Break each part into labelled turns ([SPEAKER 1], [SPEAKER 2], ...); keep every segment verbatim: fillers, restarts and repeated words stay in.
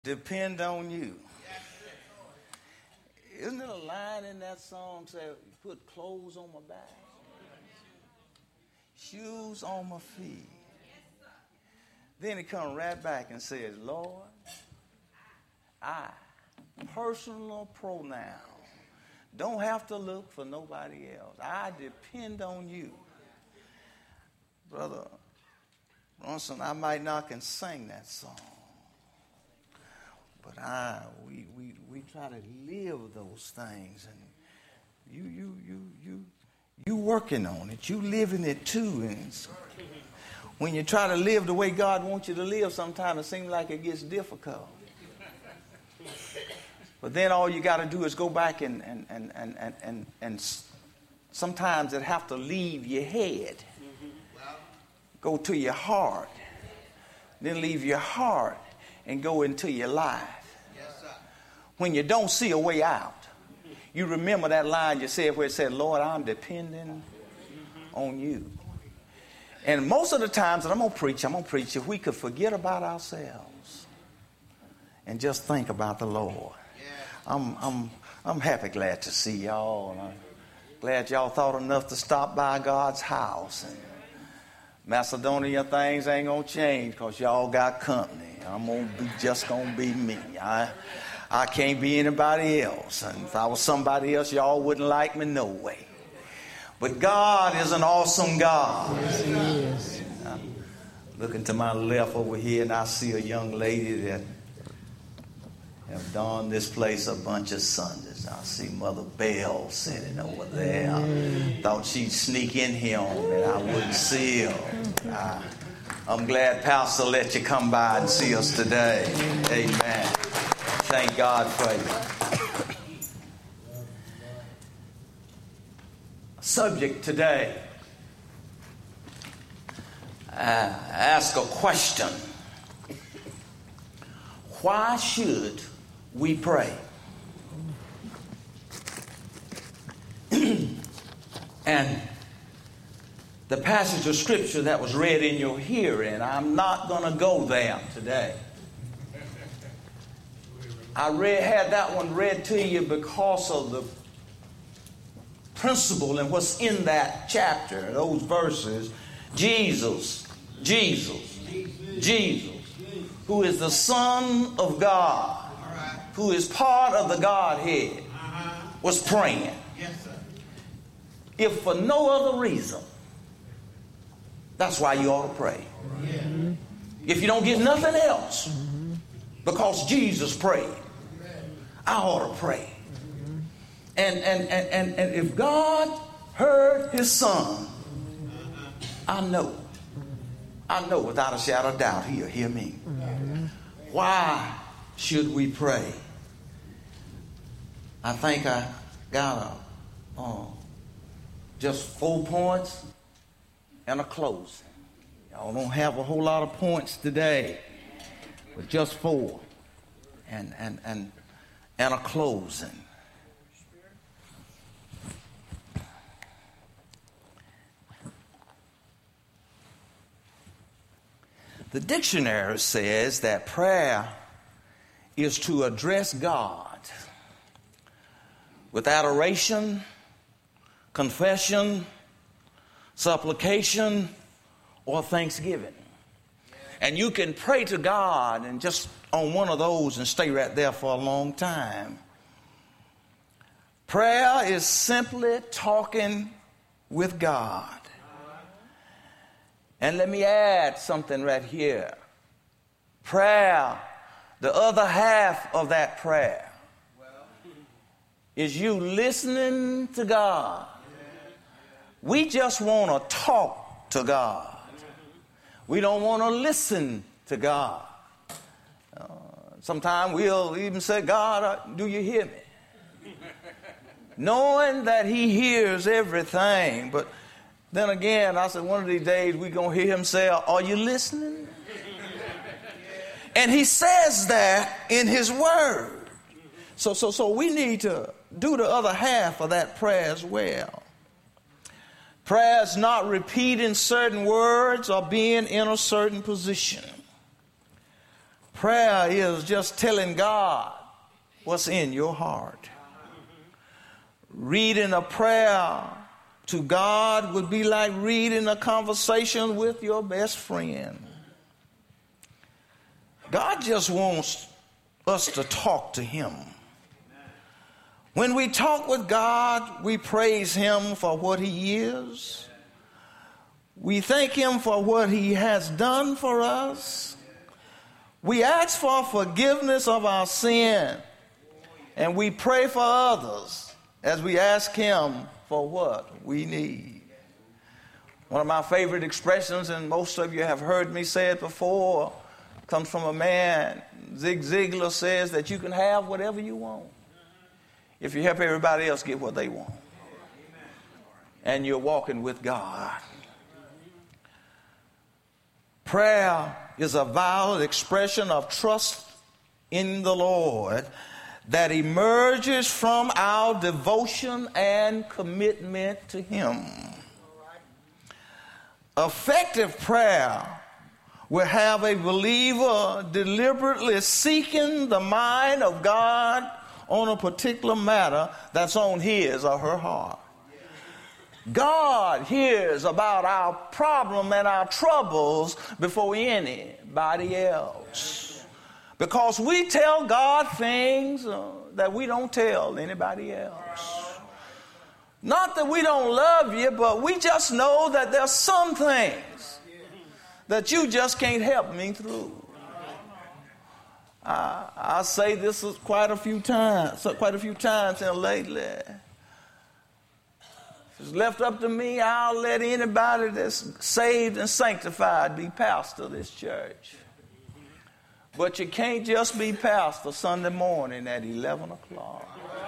[SPEAKER 1] depend on you. Isn't it a line in that song say, put clothes on my back, shoes on my feet? Then he comes right back and says, Lord, I, personal pronoun, don't have to look for nobody else. I depend on you. Brother Ronson, I might not can sing that song, but I we we we try to live those things, and you you you you you working on it, you living it too. And when you try to live the way God wants you to live, sometimes it seems like it gets difficult. But then all you got to do is go back and and and and and and, and sometimes it have to leave your head. Go to your heart, then leave your heart and go into your life. Yes, sir. When you don't see a way out, you remember that line you said where it said, Lord, I'm depending mm-hmm. on you. And most of the times that I'm going to preach, I'm going to preach if we could forget about ourselves and just think about the Lord. Yeah. I'm, I'm, I'm happy, glad to see y'all. And I'm glad y'all thought enough to stop by God's house. And Macedonia, things ain't gonna change because y'all got company. I'm gonna be just gonna be me. I I can't be anybody else. And if I was somebody else, y'all wouldn't like me no way. But God is an awesome God.
[SPEAKER 2] Yes, He is.
[SPEAKER 1] I'm looking to my left over here, and I see a young lady that have donned this place a bunch of Sundays. I see Mother Bell sitting over there. I thought she'd sneak in here on me and I wouldn't see her. I, I'm glad Pastor let you come by and see us today. Amen. Thank God for you. Subject today. I ask a question. Why should we pray? And the passage of scripture that was read in your hearing, I'm not going to go there today. I read, had that one read to you because of the principle and what's in that chapter, those verses. Jesus, Jesus, Jesus, who is the Son of God, who is part of the Godhead, was praying. If for no other reason, that's why you ought to pray. Mm-hmm. If you don't get nothing else, mm-hmm. because Jesus prayed, I ought to pray. Mm-hmm. And, and, and, and, and if God heard his son, I know, I know without a shadow of doubt he'll hear me. Mm-hmm. Why should we pray? I think I got a... Uh, just four points and a closing. Y'all don't have a whole lot of points today, but just four and and and and a closing. The dictionary says that prayer is to address God with adoration, confession, supplication, or thanksgiving. And you can pray to God and just on one of those and stay right there for a long time. Prayer is simply talking with God. And let me add something right here. Prayer, the other half of that prayer, is you listening to God. We just want to talk to God. We don't want to listen to God. Uh, sometimes we'll even say, God, uh, do you hear me? Knowing that he hears everything. But then again, I said, one of these days we're going to hear him say, are you listening? And he says that in his word. So, so, so we need to do the other half of that prayer as well. Prayer is not repeating certain words or being in a certain position. Prayer is just telling God what's in your heart. Reading a prayer to God would be like reading a conversation with your best friend. God just wants us to talk to him. When we talk with God, we praise him for what he is. We thank him for what he has done for us. We ask for forgiveness of our sin. And we pray for others as we ask him for what we need. One of my favorite expressions, and most of you have heard me say it before, comes from a man. Zig Ziglar says that you can have whatever you want if you help everybody else get what they want. And you're walking with God. Prayer is a valid expression of trust in the Lord that emerges from our devotion and commitment to him. Effective prayer will have a believer deliberately seeking the mind of God on a particular matter that's on his or her heart. God hears about our problem and our troubles before anybody else. Because we tell God things uh, that we don't tell anybody else. Not that we don't love you, but we just know that there's some things that you just can't help me through. I, I say this quite a few times, quite a few times and lately. If it's left up to me, I'll let anybody that's saved and sanctified be pastor of this church. But you can't just be pastor Sunday morning at eleven o'clock.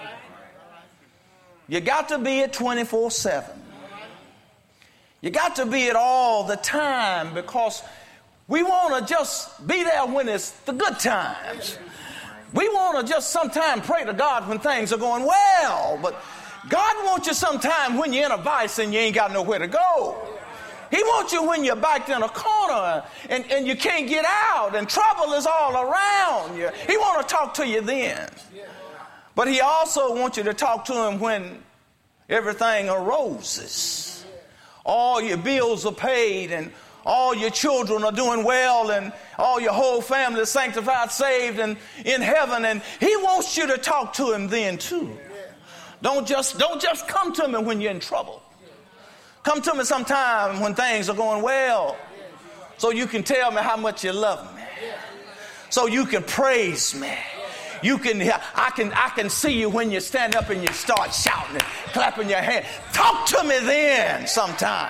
[SPEAKER 1] You got to be it twenty-four seven. You got to be it all the time, because we want to just be there when it's the good times. We want to just sometime pray to God when things are going well, but God wants you sometime when you're in a vice and you ain't got nowhere to go. He wants you when you're backed in a corner and, and you can't get out and trouble is all around you. He wants to talk to you then. But he also wants you to talk to him when everything are roses. All your bills are paid and all your children are doing well and all your whole family is sanctified, saved, and in heaven. And he wants you to talk to him then too. Don't just, don't just come to me when you're in trouble. Come to me sometime when things are going well, so you can tell me how much you love me, so you can praise me. You can, I can, I can see you when you stand up and you start shouting and clapping your hands. Talk to me then sometime.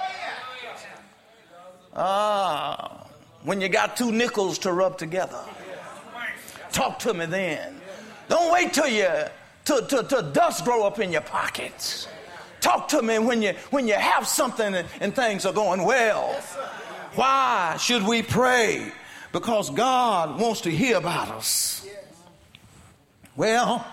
[SPEAKER 1] Ah, when you got two nickels to rub together, talk to me then. Don't wait till you, till, till, till dust grow up in your pockets. Talk to me when you when you have something and, and things are going well. Why should we pray? Because God wants to hear about us. Well,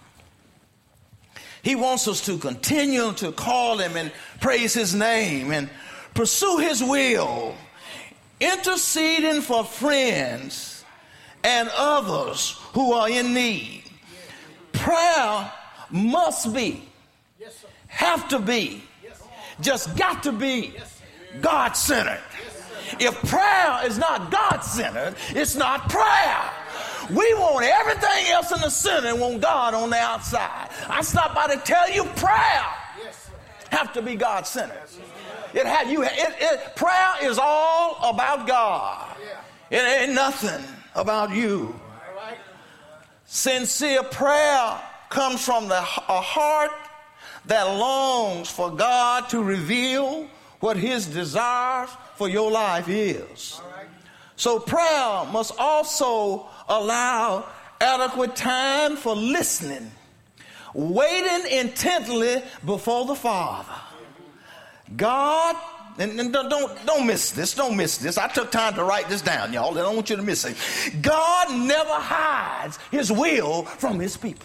[SPEAKER 1] he wants us to continue to call him and praise his name and pursue his will, interceding for friends and others who are in need. Prayer must be, have to be, just got to be God-centered. If prayer is not God-centered, it's not prayer. We want everything else in the center and want God on the outside. I stopped by to tell you prayer have to be God-centered. It had you. It, it, prayer is all about God. It ain't nothing about you. Sincere prayer comes from the, a heart that longs for God to reveal what his desires for your life is. So prayer must also allow adequate time for listening, waiting intently before the Father. God, and, and don't, don't miss this, don't miss this. I took time to write this down, y'all. I don't want you to miss it. God never hides his will from his people.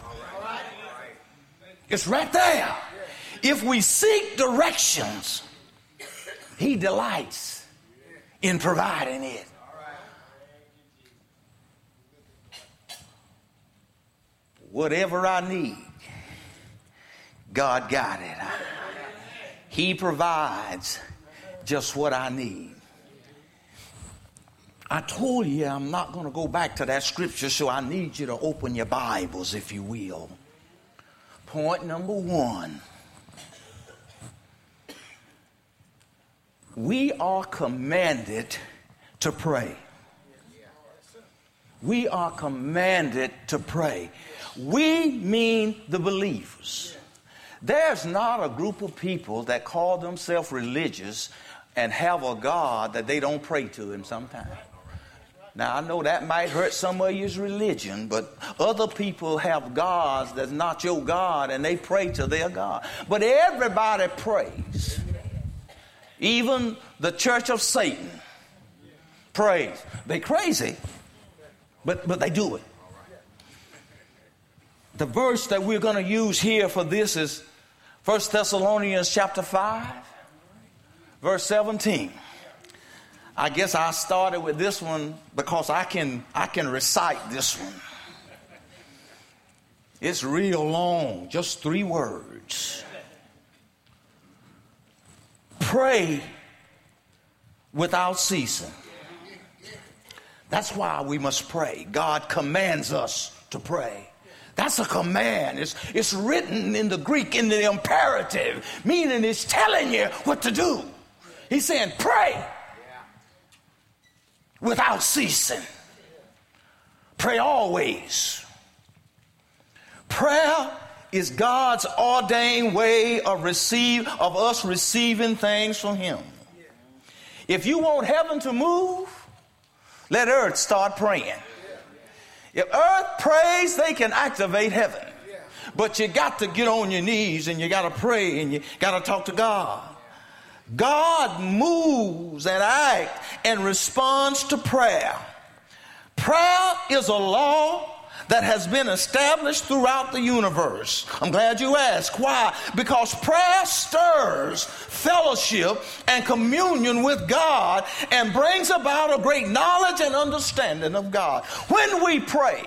[SPEAKER 1] It's right there. If we seek directions, he delights in providing it. whatever I need, God got it. He provides just what I need. I told you I'm not going to go back to that scripture, so I need you to open your Bibles, if you will. Point number one. We are commanded to pray. We are commanded to pray. We mean the believers. There's not a group of people that call themselves religious and have a God that they don't pray to him sometimes. Now, I know that might hurt some of you's religion, but other people have gods that's not your God, and they pray to their God. But everybody prays. Even the church of Satan prays. They crazy, but, but they do it. The verse that we're going to use here for this is First Thessalonians chapter five, verse seventeen. I guess I started with this one because I can I can recite this one. It's real long, just three words. Pray without ceasing. That's why we must pray. God commands us to pray. That's a command. It's, it's written in the Greek in the imperative, meaning it's telling you what to do. He's saying, pray without ceasing. Pray always. Prayer is God's ordained way of receive of us receiving things from him. If you want heaven to move, let earth start praying. If earth prays, they can activate heaven. But you got to get on your knees and you got to pray and you got to talk to God. God moves and acts and responds to prayer. Prayer is a law that has been established throughout the universe. I'm glad you asked. Why? Because prayer stirs fellowship and communion with God and brings about a great knowledge and understanding of God. When we pray,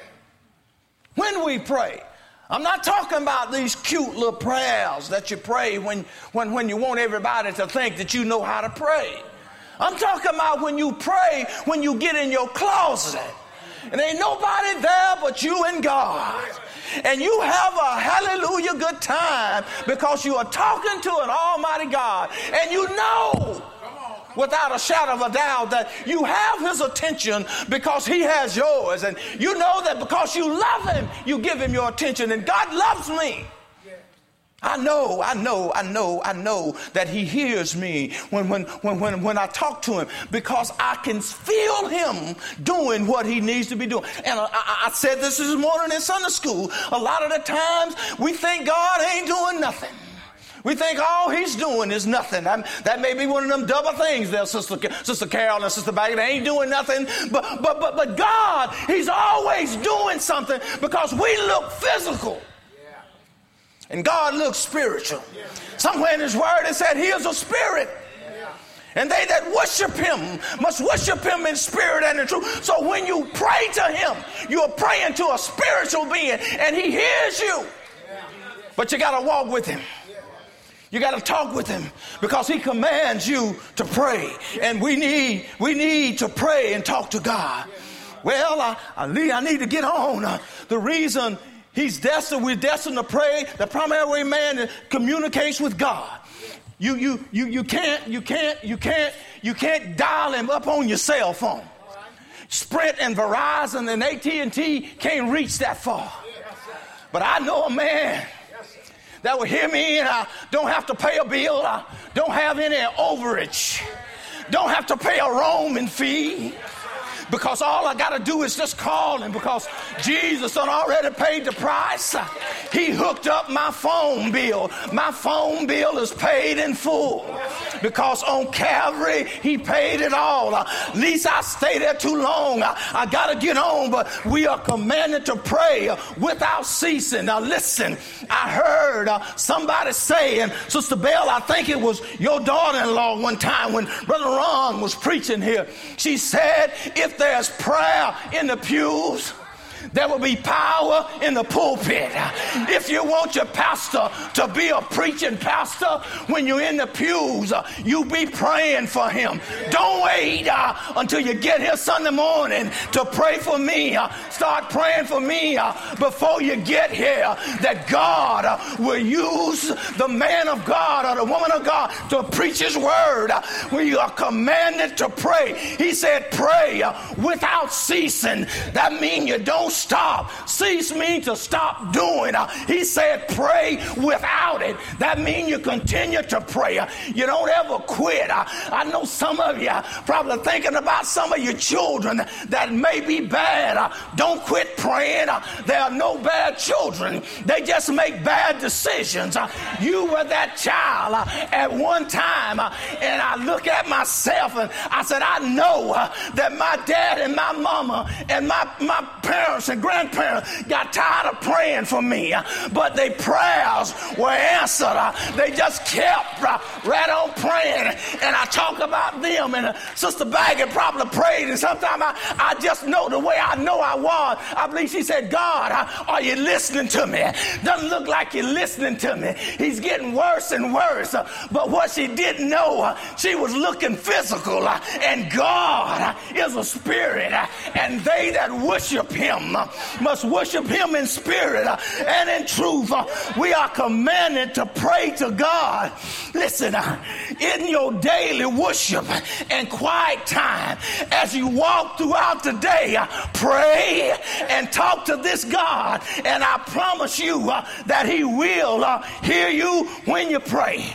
[SPEAKER 1] when we pray, I'm not talking about these cute little prayers that you pray when, when, when you want everybody to think that you know how to pray. I'm talking about when you pray, when you get in your closet. And ain't nobody there but you and God. And you have a hallelujah good time because you are talking to an almighty God. And you know without a shadow of a doubt that you have his attention because he has yours. And you know that because you love him, you give him your attention. And God loves me. I know, I know, I know, I know that he hears me when, when, when, when, when I talk to him because I can feel him doing what he needs to be doing. And I, I, I said this this morning in Sunday school. A lot of the times we think God ain't doing nothing. We think all he's doing is nothing. I'm, that may be one of them double things there, Sister, Sister Carol and Sister Baggett. They ain't doing nothing. But, but, but, but God, he's always doing something because we look physical. And God looks spiritual. Somewhere in his word it said he is a spirit. And they that worship him must worship him in spirit and in truth. So when you pray to him, you're praying to a spiritual being and he hears you. But you got to walk with him. You got to talk with him because he commands you to pray. And we need, we need to pray and talk to God. Well, I, I, need, I need to get on. Uh, the reason He's destined, we're destined to pray. The primary way man communicates with God. You, you, you, you can't, you can't, you can't, you can't dial him up on your cell phone. Sprint and Verizon and A T and T can't reach that far. But I know a man that will hear me and I don't have to pay a bill. I don't have any overage. Don't have to pay a roaming fee. Because all I got to do is just call him because Jesus had already paid the price. He hooked up my phone bill. My phone bill is paid in full because on Calvary, he paid it all. At least I stay there too long. I, I got to get on, but we are commanded to pray without ceasing. Now listen, I heard uh, somebody saying, Sister Bell, I think it was your daughter-in-law one time when Brother Ron was preaching here. She said, if there's prayer in the pews, There will be power in the pulpit. If you want your pastor to be a preaching pastor, when you're in the pews, you be praying for him. Don't wait uh, until you get here Sunday morning to pray for me. Uh, start praying for me uh, before you get here, that God uh, will use the man of God or the woman of God to preach his word. Uh, when you are commanded to pray, he said pray uh, without ceasing. That means you don't stop. Cease means to stop doing. Uh, he said pray without it. That means you continue to pray. Uh, you don't ever quit. Uh, I know some of you probably thinking about some of your children that may be bad. Uh, don't quit praying. Uh, there are no bad children. They just make bad decisions. Uh, you were that child uh, at one time, uh, and I look at myself and I said, I know uh, that my dad and my mama and my, my parents and grandparents got tired of praying for me, uh, but their prayers were answered. Uh, they just kept uh, right on praying, and I talk about them, and uh, Sister Baggett probably prayed, and sometimes I, I just know the way I know I was. I believe she said, God, uh, are you listening to me? Doesn't look like you're listening to me. He's getting worse and worse. Uh, but what she didn't know, uh, she was looking physical, uh, and God uh, is a spirit, uh, and they that worship him uh, must worship him in spirit uh, and in truth. Uh, we are commanded to pray to God. Listen, uh, in your daily worship and quiet time, as you walk throughout the day, uh, pray and talk to this God, and I promise you uh, that he will uh, hear you when you pray.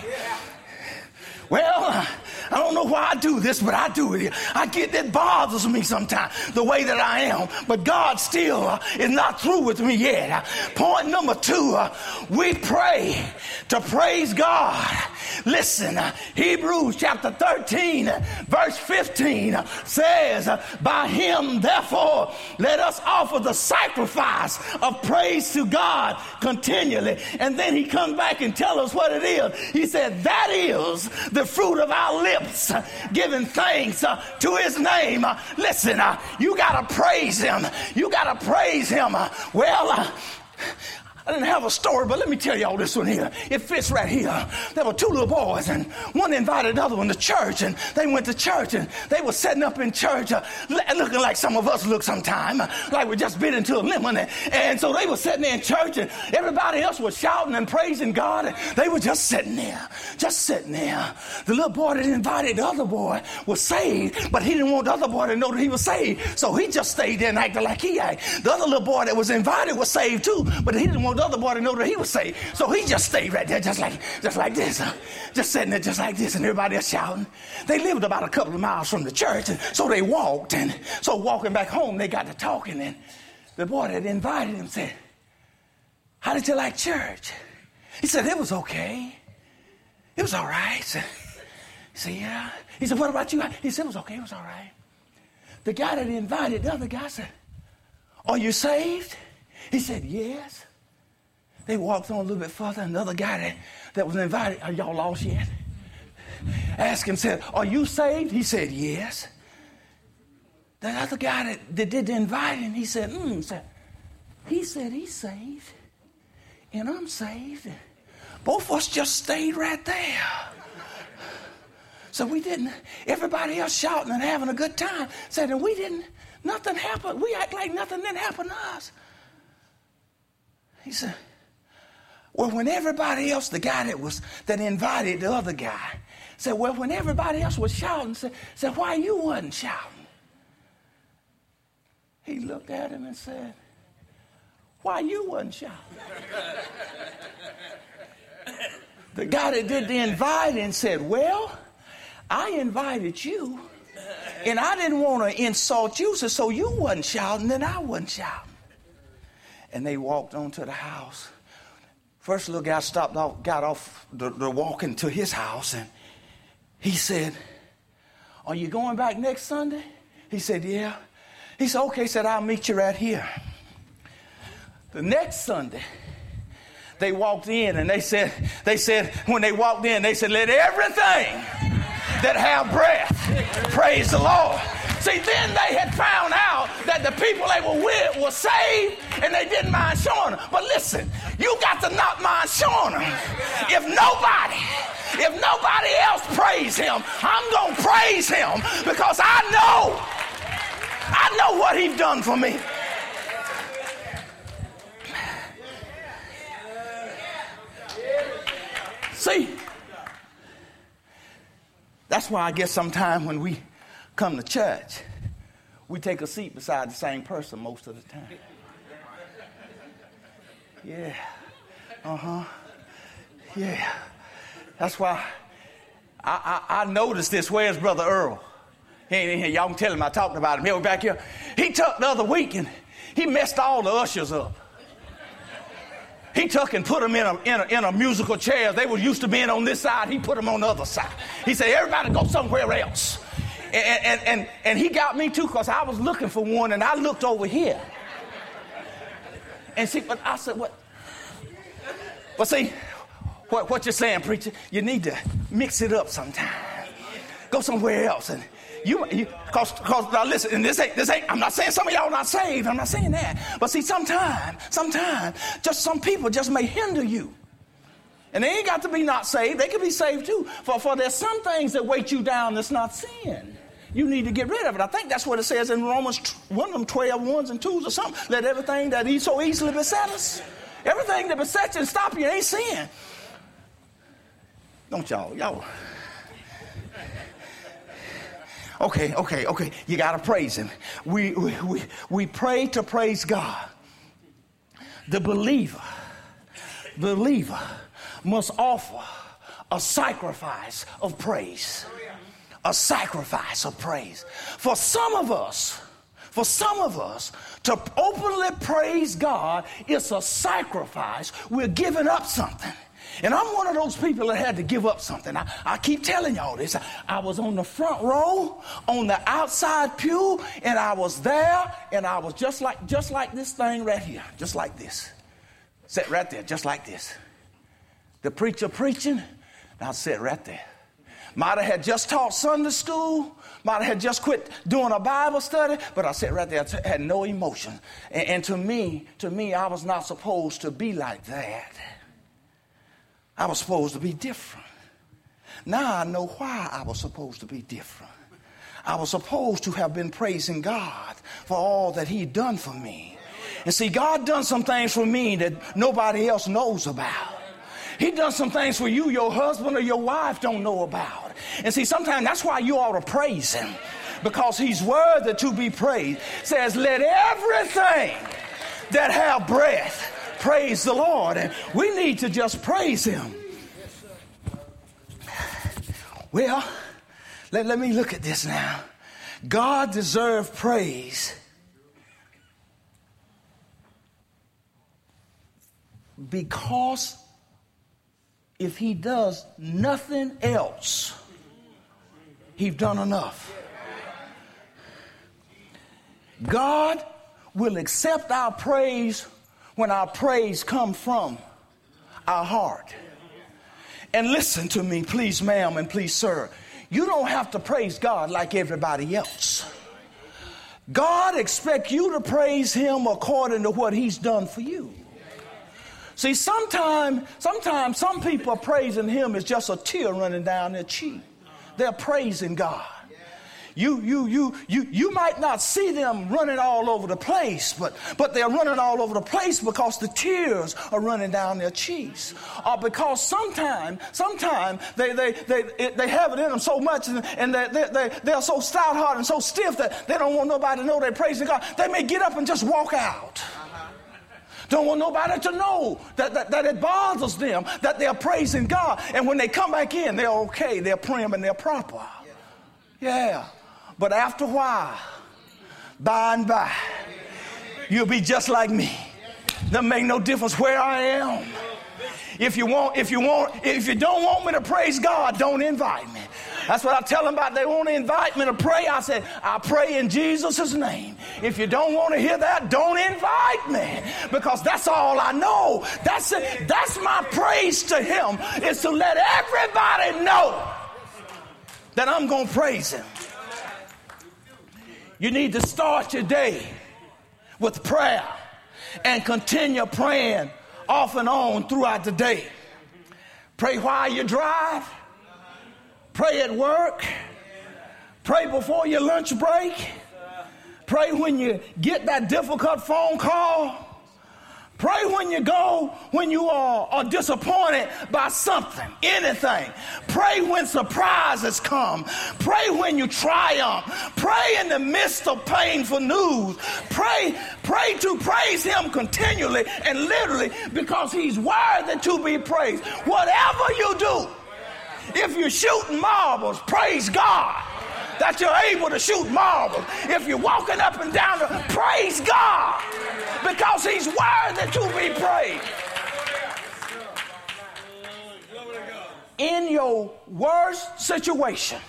[SPEAKER 1] Well, uh, I don't know why I do this, but I do it. I get that bothers me sometimes, the way that I am. But God still uh, is not through with me yet. Uh, point number two, uh, we pray to praise God. Listen, uh, Hebrews chapter thirteen, uh, verse fifteen uh, says, uh, by him, therefore, let us offer the sacrifice of praise to God continually. And then he comes back and tells us what it is. He said, that is the fruit of our lips, uh, giving thanks uh, to his name. Uh, listen, uh, you got to praise him. You got to praise him. Uh, well, uh, I didn't have a story, but let me tell y'all this one here. It fits right here. There were two little boys, and one invited the other one to church, and they went to church, and they were setting up in church, uh, looking like some of us look sometime, uh, like we just bit into a lemon. And, and so they were sitting there in church, and everybody else was shouting and praising God, and they were just sitting there, just sitting there. The little boy that invited the other boy was saved, but he didn't want the other boy to know that he was saved, so he just stayed there and acted like he acted. The other little boy that was invited was saved too, but he didn't want the other boy to know that he was saved. So he just stayed right there just like just like this. Uh, just sitting there just like this, and everybody else shouting. They lived about a couple of miles from the church, and so they walked. And so walking back home, they got to talking, and the boy that invited him said, how did you like church? He said, it was okay. It was all right. He said, he said, yeah. He said, what about you? He said, it was okay. It was all right. The guy that invited the other guy said, are you saved? He said, yes. They walked on a little bit further, and the other guy that, that was invited, are y'all lost yet? Asked him, said, are you saved? He said, yes. The other guy that, that did the inviting, he said, mm, said, he said he's saved, and I'm saved. And both of us just stayed right there. So we didn't, everybody else shouting and having a good time, said, and we didn't, nothing happened. We act like nothing didn't happen to us. He said, well, when everybody else, the guy that was that invited the other guy, said, well, when everybody else was shouting, said, said why you wasn't shouting? He looked at him and said, why you wasn't shouting? The guy that did the inviting said, well, I invited you, and I didn't want to insult you, so you wasn't shouting, and I wasn't shouting. And they walked on to the house. First little guy stopped off, got off the, the walking to his house, and he said, are you going back next Sunday? He said, yeah. He said, okay. He said, I'll meet you right here. The next Sunday, they walked in, and they said, they said, when they walked in, they said, let everything that have breath praise the Lord. See, then they had found out that the people they were with were saved and they didn't mind showing them. But listen, you got to not mind showing them. If nobody, if nobody else praise him, I'm going to praise him because I know, I know what he's done for me. See, that's why I guess sometimes when we come to church, we take a seat beside the same person most of the time. Yeah. Uh-huh. Yeah. That's why I, I, I noticed this. Where's Brother Earl? He ain't in here. Y'all can tell him I talked about him. He was back here. He took the other week and he messed all the ushers up. He took and put them in a, in a, in a musical chair. They were used to being on this side. He put them on the other side. He said, everybody go somewhere else. And, and, and, and he got me too because I was looking for one and I looked over here. And see, but I said, what? But see, what, what you're saying, preacher, you need to mix it up sometime. Go somewhere else. And you, you cause, cause now listen, and this ain't, this ain't, I'm not saying some of y'all not saved. I'm not saying that. But see, sometime, sometime, just some people just may hinder you. And they ain't got to be not saved. They can be saved too. For, for there's some things that weight you down that's not sin. You need to get rid of it. I think that's what it says in Romans, one of them twelve ones and twos or something. Let everything that he so easily beset us. Everything that besets you and stop you ain't sin. Don't y'all, y'all. Okay, okay, okay. You got to praise him. We, we, we, we pray to praise God. The believer, believer must offer a sacrifice of praise. A sacrifice of praise. For some of us, for some of us, to openly praise God is a sacrifice. We're giving up something. And I'm one of those people that had to give up something. I, I keep telling y'all this. I, I was on the front row, on the outside pew, and I was there, and I was just like just like this thing right here, just like this. Sat right there, just like this. The preacher preaching, and I sat right there. Might have had just taught Sunday school, might have had just quit doing a Bible study, but I sat right there, I had no emotion. And, and to me, to me, I was not supposed to be like that. I was supposed to be different. Now I know why I was supposed to be different. I was supposed to have been praising God for all that he'd done for me. And see, God done some things for me that nobody else knows about. He done some things for you your husband or your wife don't know about. And see, sometimes that's why you ought to praise him. Because he's worthy to be praised. It says, let everything that have breath praise the Lord. And we need to just praise him. Well, let, let me look at this now. God deserves praise because if he does nothing else, he's done enough. God will accept our praise when our praise comes from our heart. And listen to me, please, ma'am, and please, sir. You don't have to praise God like everybody else. God expects you to praise him according to what he's done for you. See, sometimes, sometimes some people are praising him as just a tear running down their cheek. They're praising God. You, you, you, you, you might not see them running all over the place, but, but they're running all over the place because the tears are running down their cheeks. Or because sometimes, sometimes they, they, they, they have it in them so much and, and they, they, they, they're so stout-hearted and so stiff that they don't want nobody to know they're praising God. They may get up and just walk out. Don't want nobody to know that, that, that it bothers them, that they're praising God. And when they come back in, they're okay, they're prim and they're proper. Yeah. But after a while, by and by, you'll be just like me. Doesn't make no difference where I am. If you want, if you want, if you don't want me to praise God, don't invite me. That's what I tell them about. They want to invite me to pray. I said, I pray in Jesus' name. If you don't want to hear that, don't invite me. Because that's all I know. That's it. That's my praise to him, is to let everybody know that I'm going to praise him. You need to start your day with prayer and continue praying off and on throughout the day. Pray while you drive. Pray at work. Pray before your lunch break. Pray when you get that difficult phone call. Pray when you go, when you are, are disappointed by something, anything. Pray when surprises come. Pray when you triumph. Pray in the midst of painful news. Pray, pray to praise him continually and literally because he's worthy to be praised. Whatever you do, if you're shooting marbles, praise God that you're able to shoot marbles. If you're walking up and down, the, praise God because he's worthy to be praised. In your worst situation,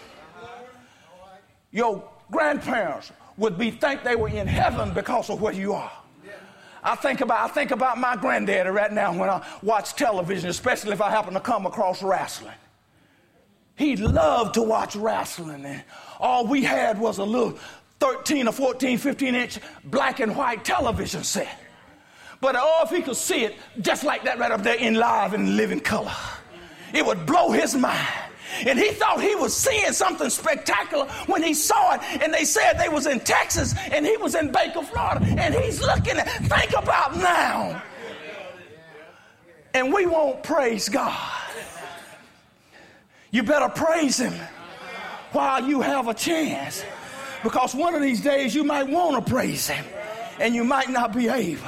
[SPEAKER 1] your grandparents would be think they were in heaven because of where you are. I think about I think about my granddaddy right now when I watch television, especially if I happen to come across wrestling. He loved to watch wrestling, and all we had was a little thirteen or fourteen, fifteen inch black and white television set. But oh, if he could see it just like that right up there in live and living color, it would blow his mind. And he thought he was seeing something spectacular when he saw it. And they said they was in Texas and he was in Baker, Florida. And he's looking at, think about now. And we won't praise God. You better praise him while you have a chance. Because one of these days you might want to praise him and you might not be able.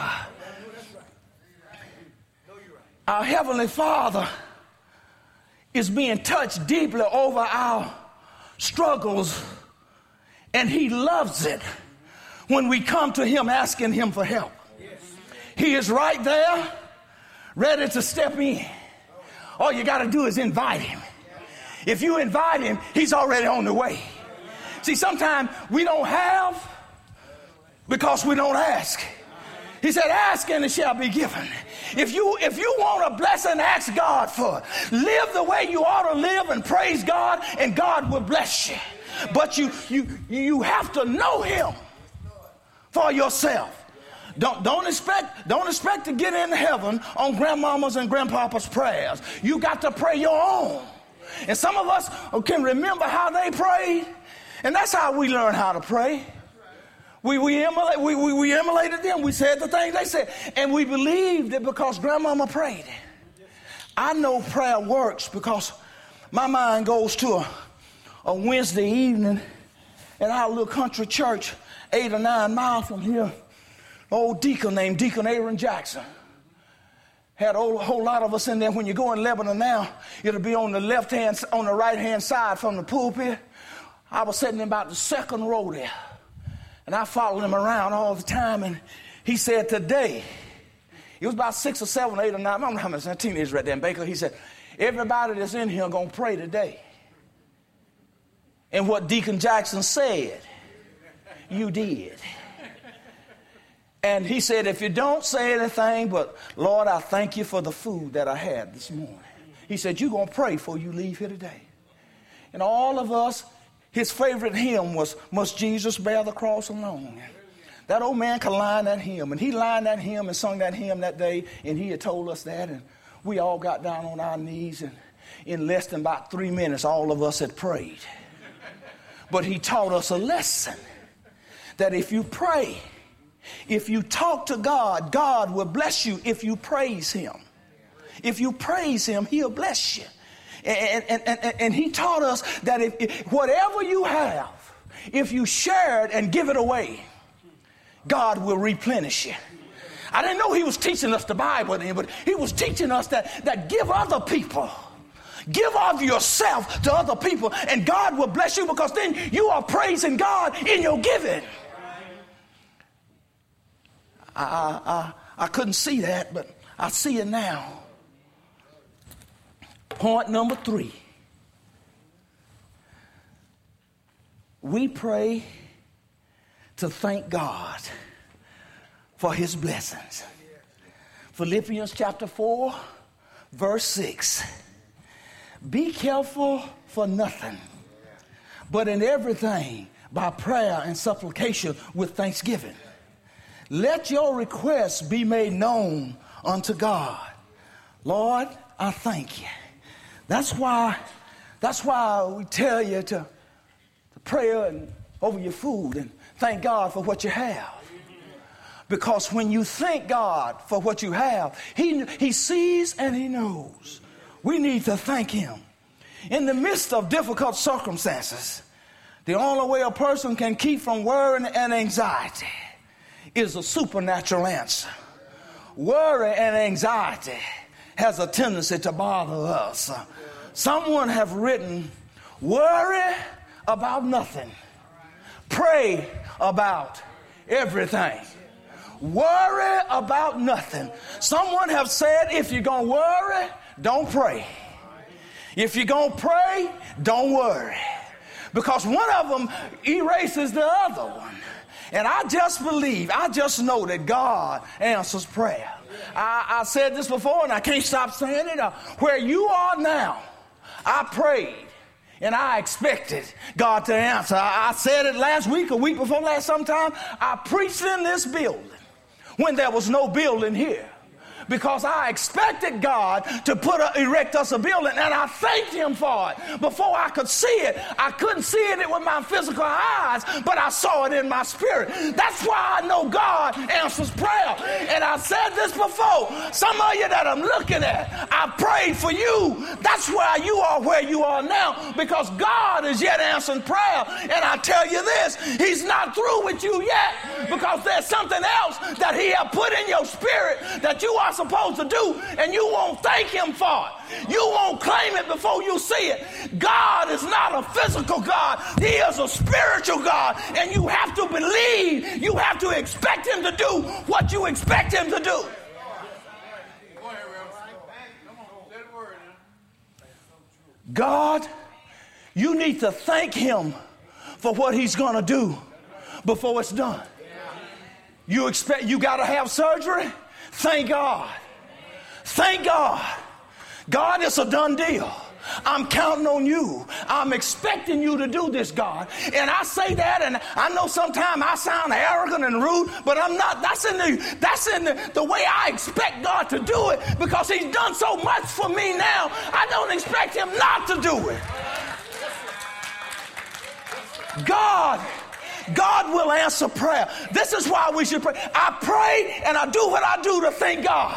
[SPEAKER 1] Our Heavenly Father is being touched deeply over our struggles, and he loves it when we come to him asking him for help. He is right there ready to step in. All you got to do is invite him. If you invite him, he's already on the way. See, sometimes we don't have because we don't ask. He said, ask and it shall be given. If you if you want a blessing, ask God for it. Live the way you ought to live and praise God, and God will bless you. But you you you have to know him for yourself. Don't don't expect don't expect to get into heaven on grandmama's and grandpapa's prayers. You got to pray your own. And some of us can remember how they prayed, and that's how we learn how to pray. We we, emulate, we, we we emulated them. We said the things they said. And we believed it because grandmama prayed. I know prayer works because my mind goes to a, a Wednesday evening at our little country church, eight or nine miles from here. An old deacon named Deacon Aaron Jackson. Had a whole, whole lot of us in there. When you go in Lebanon now, it'll be on the left hand, on the right hand side from the pulpit. I was sitting in about the second row there. And I followed him around all the time, and he said today, it was about six or seven, eight or nine, I don't know how many teenagers right there in Baker. He said, everybody that's in here going to pray today. And what Deacon Jackson said, you did. And he said, if you don't say anything but, Lord, I thank you for the food that I had this morning. He said, you're going to pray before you leave here today. And all of us, his favorite hymn was, Must Jesus Bear the Cross Alone? That old man could line that hymn, and he lined that hymn and sung that hymn that day, and he had told us that, and we all got down on our knees, and in less than about three minutes, all of us had prayed. But he taught us a lesson, that if you pray, if you talk to God, God will bless you if you praise him. If you praise him, he'll bless you. And, and, and, and he taught us that if, if whatever you have, if you share it and give it away, God will replenish you. I didn't know he was teaching us the Bible then, but he was teaching us that, that give other people. Give of yourself to other people, and God will bless you because then you are praising God in your giving. I, I, I, I couldn't see that, but I see it now. Point number three. We pray to thank God for his blessings. Philippians chapter four, verse six. Be careful for nothing, but in everything, by prayer and supplication with thanksgiving. Let your requests be made known unto God. Lord, I thank you. That's why, that's why we tell you to, to pray and, over your food and thank God for what you have. Because when you thank God for what you have, he, he sees and he knows. We need to thank him. In the midst of difficult circumstances, the only way a person can keep from worry and anxiety is a supernatural answer. Worry and anxiety has a tendency to bother us. Someone have written, worry about nothing. Pray about everything. Worry about nothing. Someone have said, if you're going to worry, don't pray. If you're going to pray, don't worry. Because one of them erases the other one. And I just believe, I just know that God answers prayer. I, I said this before and I can't stop saying it. Uh, where you are now, I prayed and I expected God to answer. I, I said it last week, a week before last sometime. I preached in this building when there was no building here. Because I expected God to put a, erect us a building, and I thanked him for it. Before I could see it, I couldn't see it with my physical eyes, but I saw it in my spirit. That's why I know God answers prayer. And I said this before. Some of you that I'm looking at, I prayed for you. That's why you are where you are now, because God is yet answering prayer. And I tell you this, he's not through with you yet, because there's something else that he has put in your spirit that you are supposed to do, and you won't thank him for it. You won't claim it before you see it. God is not a physical God. He is a spiritual God, and you have to believe, you have to expect him to do what you expect him to do. God, you need to thank him for what he's going to do before it's done. You expect, you got to have surgery? Thank God. Thank God. God, it's a done deal. I'm counting on you. I'm expecting you to do this, God. And I say that, and I know sometimes I sound arrogant and rude, but I'm not. That's in the that's in the, the way I expect God to do it, because he's done so much for me now. I don't expect him not to do it. God God will answer prayer. This is why we should pray. I pray and I do what I do to thank God.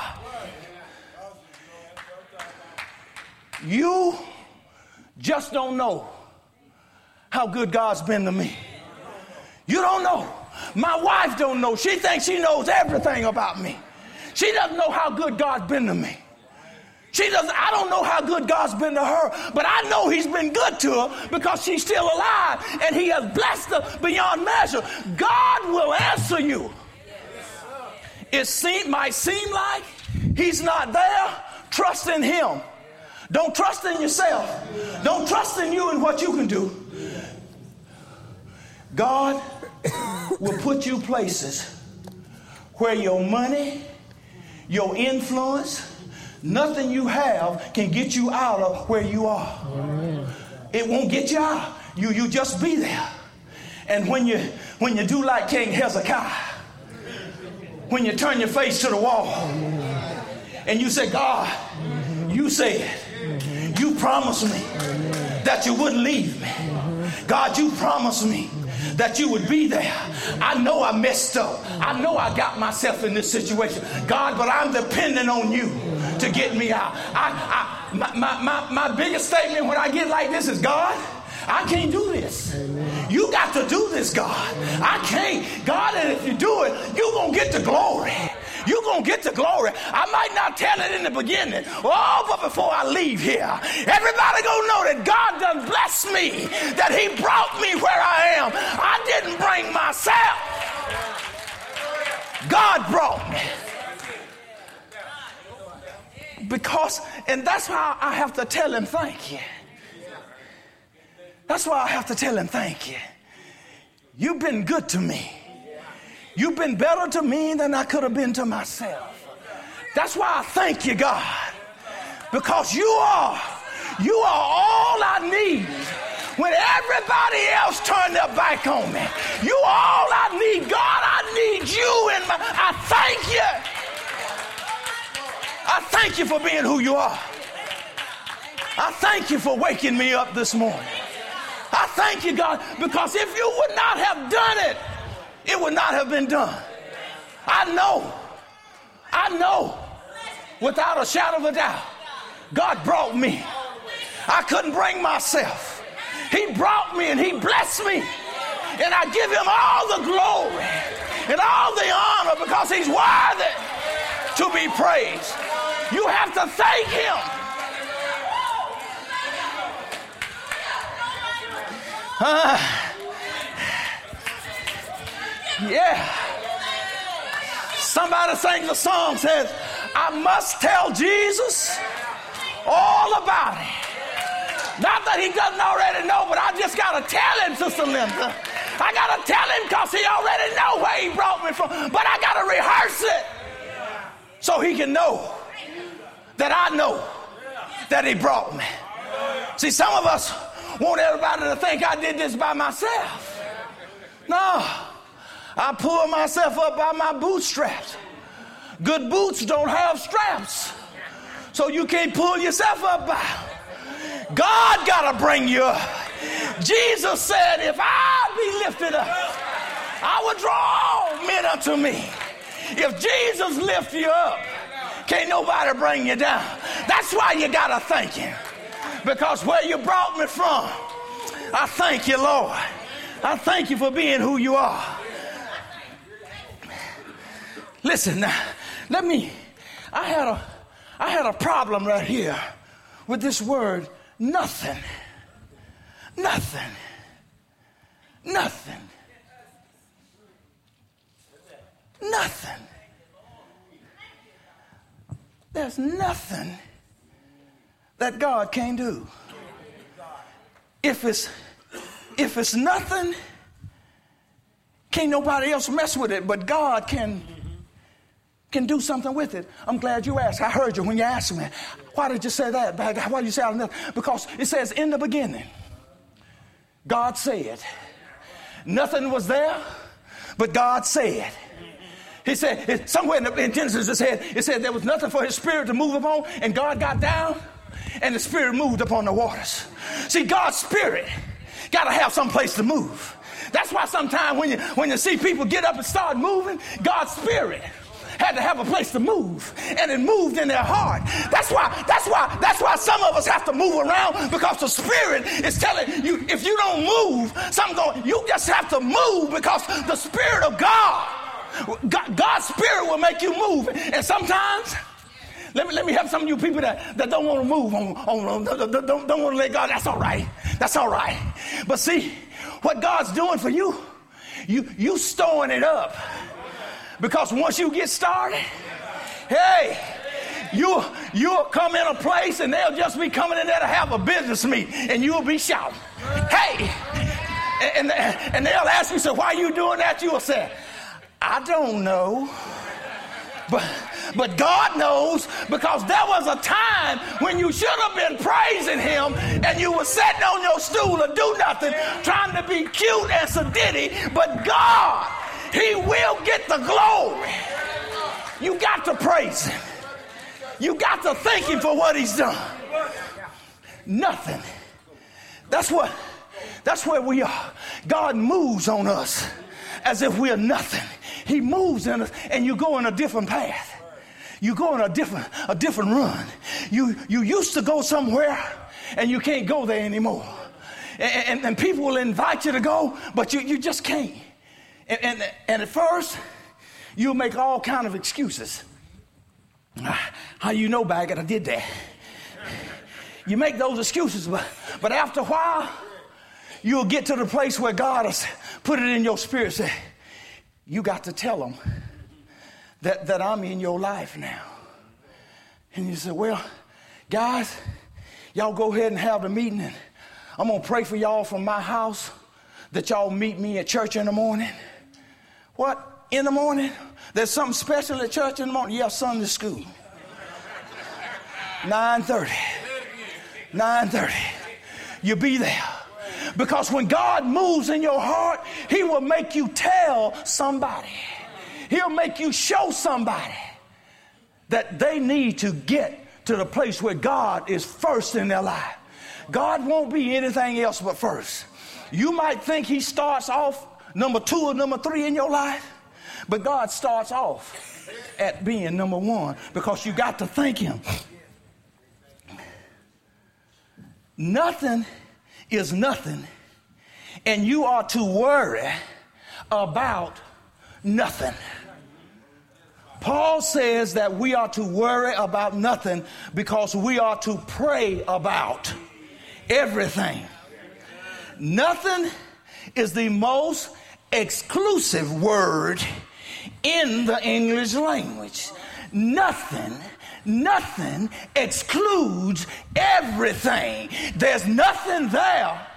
[SPEAKER 1] You just don't know how good God's been to me. You don't know. My wife don't know. She thinks she knows everything about me. She doesn't know how good God's been to me. She doesn't, I don't know how good God's been to her, but I know he's been good to her because she's still alive and he has blessed her beyond measure. God will answer you. It seem, might seem like he's not there. Trust in him. Don't trust in yourself. Don't trust in you and what you can do. God will put you places where your money, your influence, nothing you have can get you out of where you are. Amen. It won't get you out. You you just be there. And when you when you do like King Hezekiah, when you turn your face to the wall and you say, God, you said, you promised me that you wouldn't leave me. God, you promised me that you would be there. I know I messed up. I know I got myself in this situation. God, but I'm depending on you to get me out. I, I, my, my, my, my biggest statement when I get like this is, God, I can't do this. Amen. You got to do this, God. I can't. God, and if you do it, you're going to get the glory. You're going to get the glory. I might not tell it in the beginning. Oh, but before I leave here, everybody going to know that God done blessed me, that he brought me where I am. I didn't bring myself. God brought me. Because, and that's why I have to tell him thank you. That's why I have to tell him thank you. You've been good to me. You've been better to me than I could have been to myself. That's why I thank you, God. Because you are, you are all I need when everybody else turned their back on me. You all I need. God, I need you in my, I thank you. I thank you for being who you are. I thank you for waking me up this morning. I thank you, God, because if you would not have done it, it would not have been done. I know, I know, without a shadow of a doubt, God brought me. I couldn't bring myself. He brought me and he blessed me. And I give him all the glory and all the honor because he's worthy to be praised. You have to thank him. Uh, yeah. Somebody sang the song, says, I must tell Jesus all about it. Not that he doesn't already know, but I just got to tell him, Sister Linda. I got to tell him because he already know where he brought me from. But I got to rehearse it so he can know that I know that he brought me. See, some of us want everybody to think I did this by myself. No, I pulled myself up by my bootstraps. Good boots don't have straps, so you can't pull yourself up by them. God got to bring you up. Jesus said, if I be lifted up, I will draw men unto me. If Jesus lifts you up, can't nobody bring you down. That's why you got to thank him. Because where you brought me from, I thank you, Lord. I thank you for being who you are. Listen, now, let me, I had a, I had a problem right here with this word, nothing. Nothing. Nothing. Nothing. There's nothing that God can't do. If it's if it's nothing, can't nobody else mess with it, but God can can do something with it. I'm glad you asked. I heard you when you asked me. Why did you say that? Why did you say that? Because it says in the beginning, God said. Nothing was there, but God said. He said, it, somewhere in, the, in Genesis it said, it said there was nothing for his spirit to move upon, and God got down, and the spirit moved upon the waters. See, God's spirit got to have some place to move. That's why sometimes when you, when you see people get up and start moving, God's spirit had to have a place to move, and it moved in their heart. That's why, that's why, that's why some of us have to move around, because the spirit is telling you, if you don't move, something going, you just have to move, because the spirit of God, God, God's spirit will make you move. And sometimes, let me let me help some of you people that, that don't want to move on, on don't, don't, don't want to let God. That's all right. That's all right. But see, what God's doing for you, you you storing it up. Because once you get started, hey, you, you'll come in a place and they'll just be coming in there to have a business meeting, and you'll be shouting, hey, and, and, and they'll ask you, so why are you doing that? You'll say, I don't know. But, but God knows, because there was a time when you should have been praising him and you were sitting on your stool and do nothing, trying to be cute and sedity, but God, he will get the glory. You got to praise him. You got to thank him for what he's done. Nothing. That's what, that's where we are. God moves on us as if we're nothing. He moves in us, and you go in a different path. You go in a different, a different run. You, you used to go somewhere, and you can't go there anymore. And, and, and people will invite you to go, but you, you just can't. And, and, and at first, you'll make all kind of excuses. How you know, Baggett, I did that? You make those excuses, but, but after a while, you'll get to the place where God has put it in your spirit. Say, you got to tell them that, that I'm in your life now. And you say, well, guys, y'all go ahead and have the meeting, and I'm going to pray for y'all from my house that y'all meet me at church in the morning. What? In the morning? There's something special at church in the morning? Yeah, Sunday school. nine thirty. nine thirty. You be there. Because when God moves in your heart, he will make you tell somebody. He'll make you show somebody that they need to get to the place where God is first in their life. God won't be anything else but first. You might think he starts off number two or number three in your life, but God starts off at being number one, because you got to thank him. Nothing is nothing, and you are to worry about nothing. Paul says that we are to worry about nothing because we are to pray about everything. Nothing is the most exclusive word in the English language. Nothing, nothing excludes everything. There's nothing there.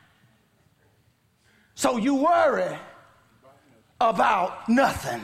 [SPEAKER 1] So you worry about nothing.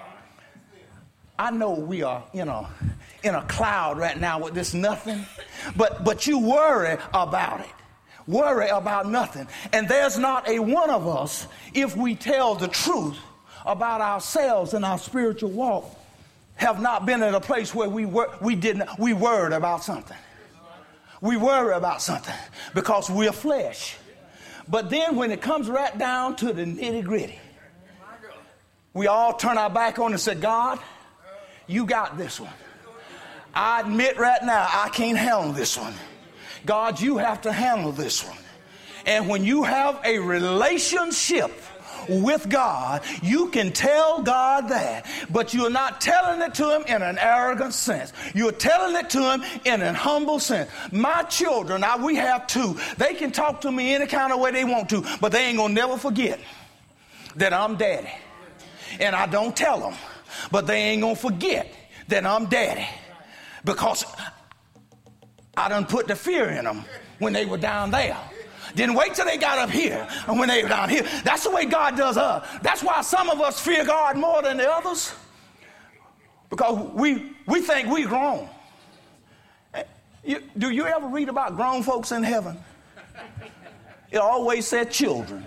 [SPEAKER 1] I know we are, you know, in a cloud right now with this nothing, but but you worry about it. Worry about nothing. And there's not a one of us, if we tell the truth about ourselves and our spiritual walk, have not been in a place where we were, we didn't, we worried about something. We worry about something because we're flesh. But then when it comes right down to the nitty gritty, we all turn our back on and say, God, you got this one. I admit right now, I can't handle this one. God, you have to handle this one. And when you have a relationship with God, you can tell God that, but you're not telling it to him in an arrogant sense. You're telling it to him in an humble sense. My children, now we have two, they can talk to me any kind of way they want to, but they ain't gonna never forget that I'm daddy. And I don't tell them, but they ain't gonna forget that I'm daddy, because I done put the fear in them when they were down there. Didn't wait till they got up here and when they were down here. That's the way God does us. That's why some of us fear God more than the others, because we we think we grown. You, do you ever read about grown folks in heaven? It always said children.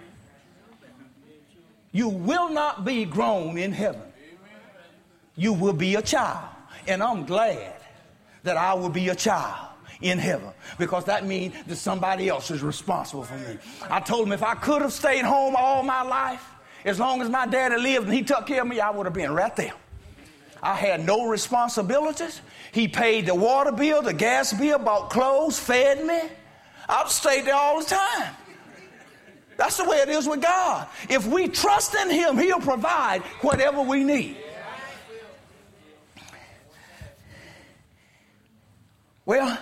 [SPEAKER 1] You will not be grown in heaven. You will be a child. And I'm glad that I will be a child in heaven, because that means that somebody else is responsible for me. I told him if I could have stayed home all my life, as long as my daddy lived and he took care of me, I would have been right there. I had no responsibilities. He paid the water bill, the gas bill, bought clothes, fed me. I've stayed there all the time. That's the way it is with God. If we trust in him, he'll provide whatever we need. Well,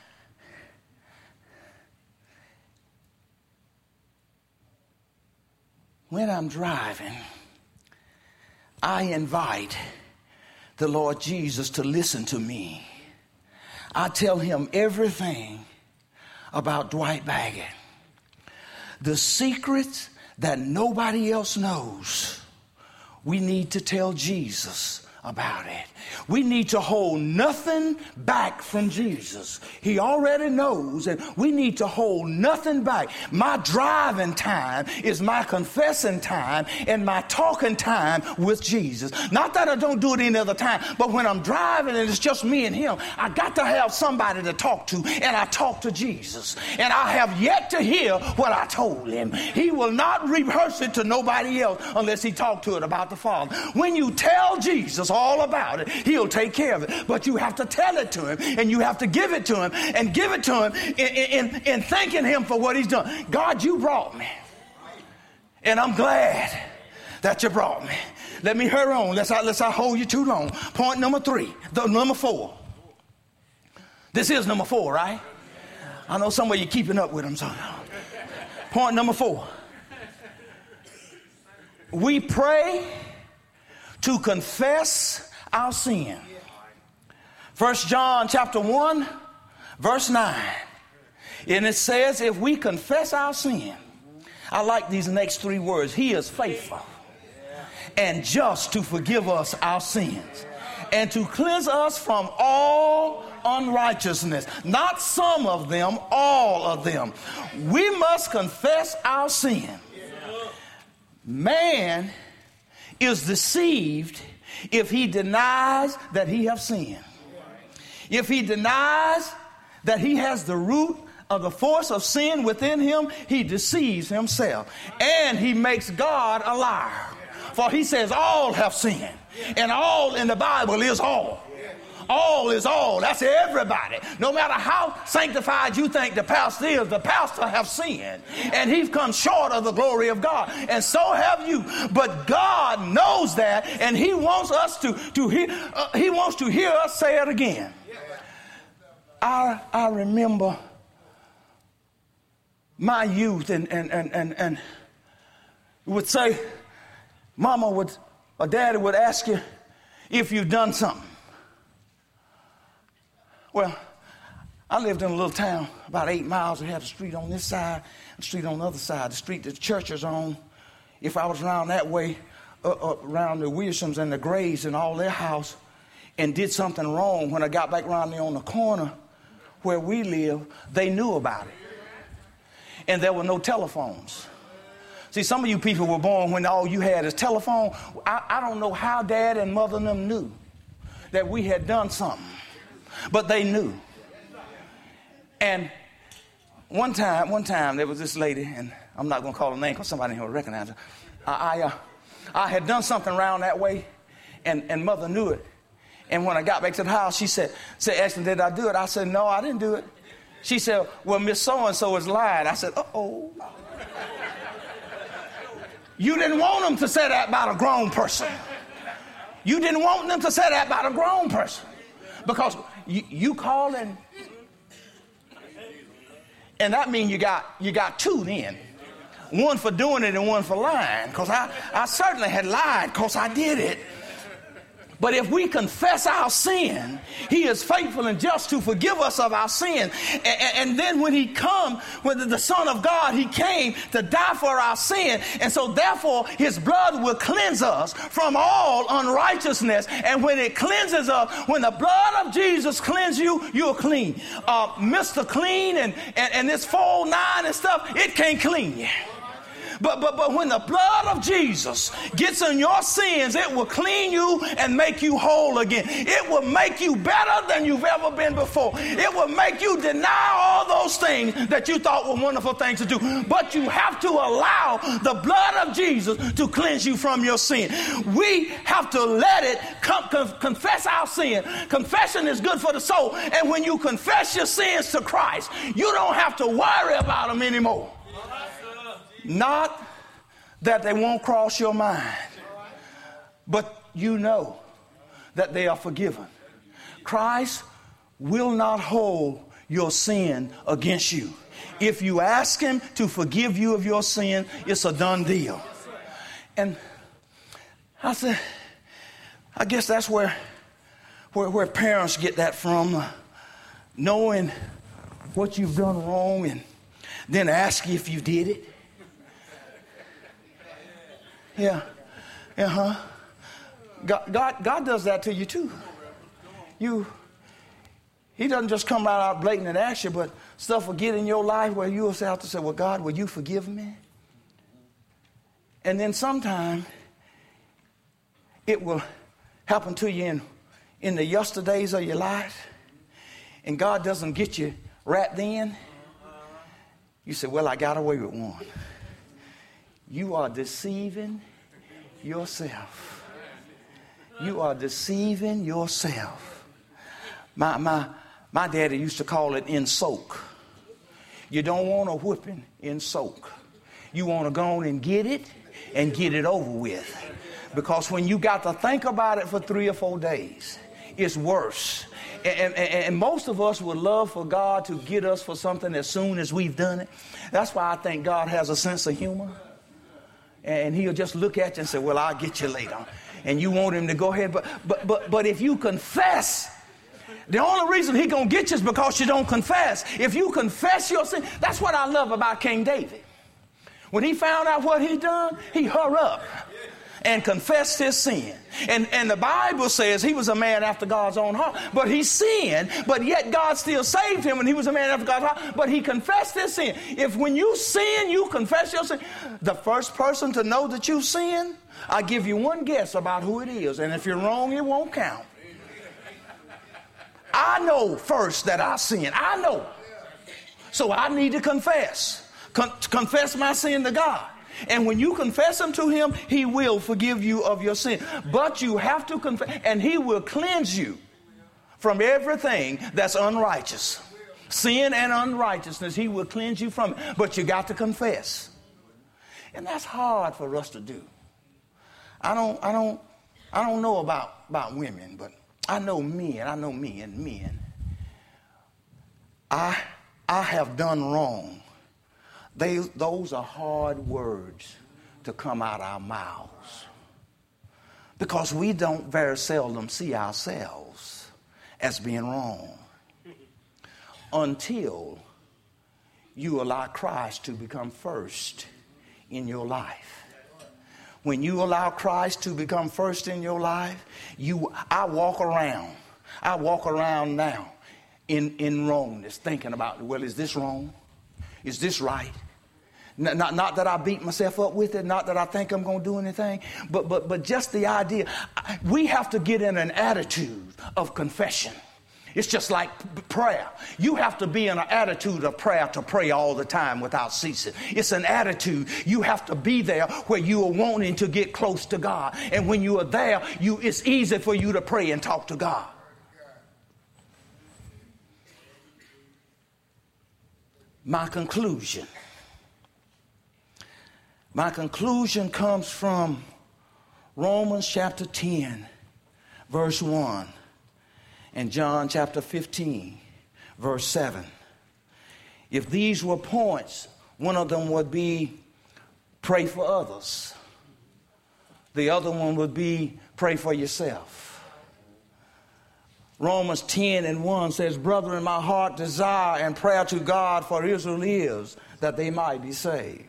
[SPEAKER 1] when I'm driving, I invite the Lord Jesus to listen to me. I tell him everything about Dwight Baggett. The secrets that nobody else knows, we need to tell Jesus about it. We need to hold nothing back from Jesus. He already knows, and we need to hold nothing back. My driving time is my confessing time and my talking time with Jesus. Not that I don't do it any other time, but when I'm driving and it's just me and him, I got to have somebody to talk to, and I talk to Jesus. And I have yet to hear what I told him. He will not rehearse it to nobody else unless he talked to it about the Father. When you tell Jesus all about it, he'll take care of it. But you have to tell it to him, and you have to give it to him, and give it to him in, in, in thanking him for what he's done. God, you brought me, and I'm glad that you brought me. Let me hurry on. Let's not, let's not hold you too long. Point number three, the number four. This is number four, right? I know some of you keeping up with them. So. Point number four. We pray to confess our sin. First John chapter one, verse nine. And it says, if we confess our sin, I like these next three words. He is faithful and just to forgive us our sins and to cleanse us from all unrighteousness. Not some of them, all of them. We must confess our sin. Man is deceived if he denies that he has sinned. If he denies that he has the root of the force of sin within him, he deceives himself. And he makes God a liar. For he says all have sinned. And all in the Bible is all. All is all. That's everybody. No matter how sanctified you think the pastor is, the pastor have sinned. And he's come short of the glory of God. And so have you. But God knows that, and he wants us to, to hear, uh, he wants to hear us say it again. I, I remember my youth, and, and, and, and, and would say, Mama would, or Daddy would ask you if you've done something. Well, I lived in a little town about eight miles. We had a street on this side, a street on the other side, the street that the church is on. If I was around that way, uh, uh, around the Wilsons and the Grays and all their house, and did something wrong, when I got back around there on the corner where we live, they knew about it. And there were no telephones. See, some of you people were born when all you had is telephone. I, I don't know how Dad and Mother and them knew that we had done something. But they knew. And one time, one time there was this lady, and I'm not going to call her name because somebody here will recognize her. I, I, uh, I had done something around that way, and, and Mother knew it. And when I got back to the house, she said, said, Ashley, did I do it? I said, no, I didn't do it. She said, well, Miss So-and-so is lying. I said, uh-oh. You didn't want them to say that about a grown person. You didn't want them to say that about a grown person. Because you, you calling, and that means you got you got two then. One for doing it and one for lying. Because I, I certainly had lied because I did it. But if we confess our sin, he is faithful and just to forgive us of our sin. And, and then when he come, when the Son of God, he came to die for our sin. And so therefore, his blood will cleanse us from all unrighteousness. And when it cleanses us, when the blood of Jesus cleanses you, you're clean. Uh, Mister Clean and, and, and this four nine and stuff, it can't clean you. But, but, but when the blood of Jesus gets in your sins, it will clean you and make you whole again. It will make you better than you've ever been before. It will make you deny all those things that you thought were wonderful things to do. But you have to allow the blood of Jesus to cleanse you from your sin. We have to let it come, confess our sin. Confession is good for the soul. And when you confess your sins to Christ, you don't have to worry about them anymore. Not that they won't cross your mind, but you know that they are forgiven. Christ will not hold your sin against you. If you ask him to forgive you of your sin, it's a done deal. And I said, I guess that's where, where, where parents get that from, uh, knowing what you've done wrong and then ask you if you did it. Yeah, uh-huh. God, God, God does that to you too. You, he doesn't just come right out blatant and ask you, but stuff will get in your life where you will have to say, well, God, will you forgive me? And then sometime it will happen to you in, in the yesterdays of your life, and God doesn't get you right then. You say, well, I got away with one. You are deceiving yourself. You are deceiving yourself. My, my, my daddy used to call it in soak. You don't want a whipping in soak. You want to go on and get it and get it over with. Because when you got to think about it for three or four days, it's worse. And, and, and most of us would love for God to get us for something as soon as we've done it. That's why I think God has a sense of humor. And he'll just look at you and say, well, I'll get you later. And you want him to go ahead. But but but but if you confess, the only reason he going to get you is because you don't confess. If you confess your sin, that's what I love about King David. When he found out what he done, he hurried up and confessed his sin. And, and the Bible says he was a man after God's own heart. But he sinned, but yet God still saved him, and he was a man after God's heart. But he confessed his sin. If when you sin, you confess your sin, the first person to know that you sin, I give you one guess about who it is. And if you're wrong, it won't count. I know first that I sin. I know. So I need to confess. Con- confess my sin to God. And when you confess them to him, he will forgive you of your sin. But you have to confess, and he will cleanse you from everything that's unrighteous. Sin and unrighteousness, he will cleanse you from it. But you got to confess. And that's hard for us to do. I don't, I don't, I don't know about, about women, but I know men. I know me and men. I, I have done wrong. They, those are hard words to come out our mouths, because we don't very seldom see ourselves as being wrong until you allow Christ to become first in your life. When you allow Christ to become first in your life, you, I walk around, I walk around now in, in wrongness, thinking about, well, is this wrong? Is this right? Not, not, not that I beat myself up with it, not that I think I'm going to do anything, but, but, but just the idea. We have to get in an attitude of confession. It's just like prayer. You have to be in an attitude of prayer to pray all the time without ceasing. It's an attitude. You have to be there where you are wanting to get close to God. And when you are there, you, it's easy for you to pray and talk to God. My conclusion. My conclusion comes from Romans chapter ten, verse one, and John chapter fifteen, verse seven. If these were points, one of them would be pray for others. The other one would be pray for yourself. Romans ten and one says, brethren, my heart desire and prayer to God for Israel is that they might be saved.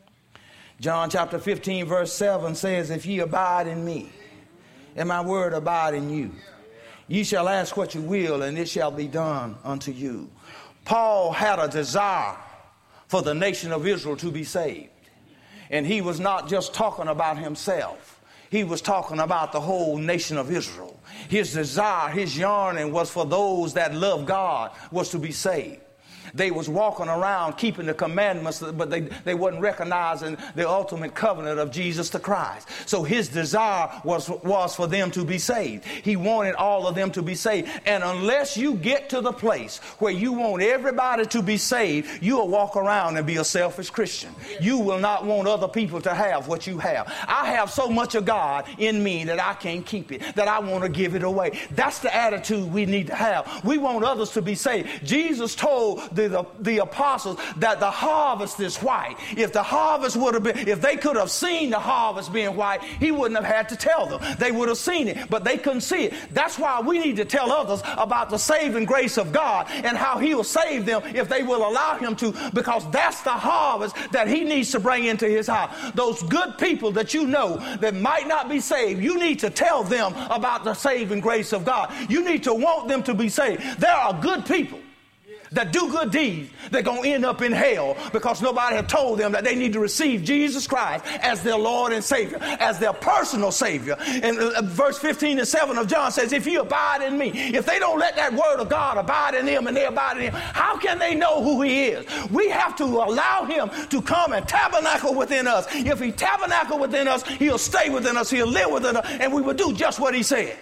[SPEAKER 1] John chapter fifteen, verse seven says, if ye abide in me, and my word abide in you, ye shall ask what you will, and it shall be done unto you. Paul had a desire for the nation of Israel to be saved. And he was not just talking about himself. He was talking about the whole nation of Israel. His desire, his yearning was for those that love God was to be saved. They was walking around keeping the commandments, but they, they wasn't recognizing the ultimate covenant of Jesus the Christ. So his desire was, was for them to be saved. He wanted all of them to be saved. And unless you get to the place where you want everybody to be saved, you'll walk around and be a selfish Christian. You will not want other people to have what you have. I have so much of God in me that I can't keep it, that I want to give it away. That's the attitude we need to have. We want others to be saved. Jesus told the The, the apostles that the harvest is white. If the harvest would have been, if they could have seen the harvest being white, he wouldn't have had to tell them. They would have seen it, but they couldn't see it. That's why we need to tell others about the saving grace of God and how he will save them if they will allow him to, because that's the harvest that he needs to bring into his house. Those good people that you know that might not be saved, you need to tell them about the saving grace of God. You need to want them to be saved. There are good people that do good deeds, they're going to end up in hell because nobody had told them that they need to receive Jesus Christ as their Lord and Savior, as their personal Savior. And uh, verse fifteen and seven of John says, if you abide in me, if they don't let that word of God abide in them and they abide in him, how can they know who he is? We have to allow him to come and tabernacle within us. If he tabernacle within us, he'll stay within us, he'll live within us, and we will do just what he said.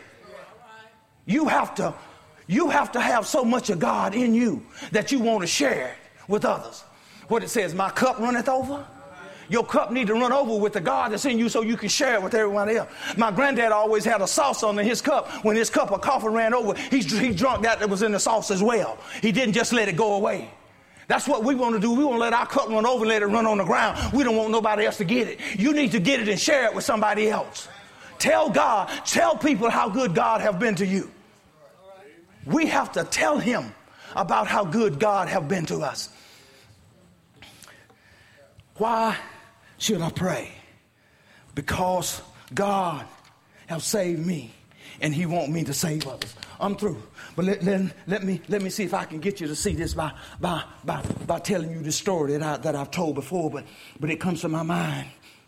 [SPEAKER 1] You have to You have to have so much of God in you that you want to share it with others. What it says, my cup runneth over. Your cup need to run over with the God that's in you so you can share it with everyone else. My granddad always had a sauce under his cup. When his cup of coffee ran over, he, he drunk that that was in the sauce as well. He didn't just let it go away. That's what we want to do. We want to let our cup run over and let it run on the ground. We don't want nobody else to get it. You need to get it and share it with somebody else. Tell God, tell people how good God have been to you. We have to tell him about how good God have been to us. Why should I pray? Because God have saved me, and he want me to save others. I'm through. But let, let, let me let me see if I can get you to see this by by by, by telling you this story that, I, that I've told before, but, but it comes to my mind.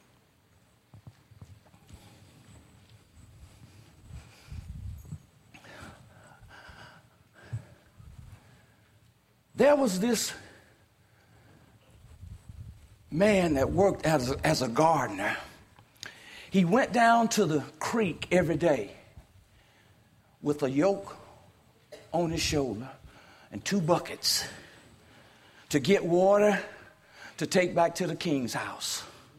[SPEAKER 1] There was this man that worked as a, as a gardener. He went down to the creek every day with a yoke on his shoulder and two buckets to get water to take back to the king's house.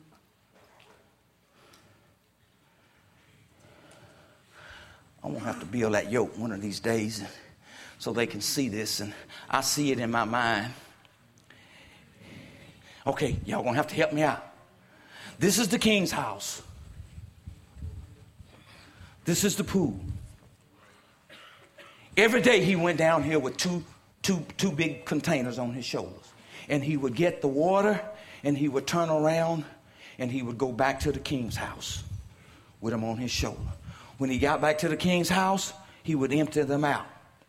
[SPEAKER 1] I'm going to have to build that yoke one of these days so they can see this, and I see it in my mind. Okay, y'all going to have to help me out. This is the king's house. This is the pool. Every day he went down here with two, two, two big containers on his shoulders. And he would get the water, and he would turn around, and he would go back to the king's house with them on his shoulder. When he got back to the king's house, he would empty them out.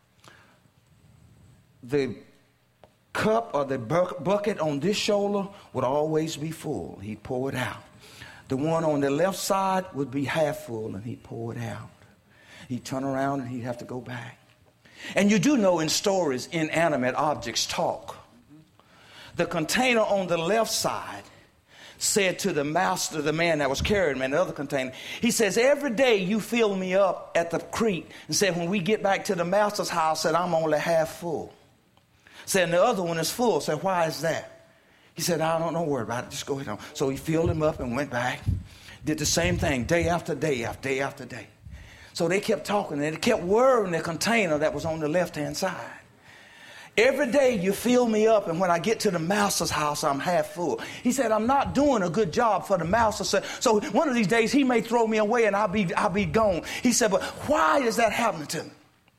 [SPEAKER 1] The cup or the bucket on this shoulder would always be full. He'd pour it out. The one on the left side would be half full, and he'd pour it out. He'd turn around, and he'd have to go back. And you do know in stories, inanimate objects talk. The container on the left side said to the master, the man that was carrying him in the other container, he says, every day you fill me up at the creek, and said, when we get back to the master's house, said, I'm only half full. Said, and the other one is full. Said, why is that? He said, I don't know, worry about it. Just go ahead on. So he filled him up and went back. Did the same thing day after day after day after day. So they kept talking, and they kept worrying the container that was on the left-hand side. Every day you fill me up, and when I get to the master's house, I'm half full. He said, I'm not doing a good job for the master. So one of these days he may throw me away, and I'll be, I'll be gone. He said, but why is that happening to me?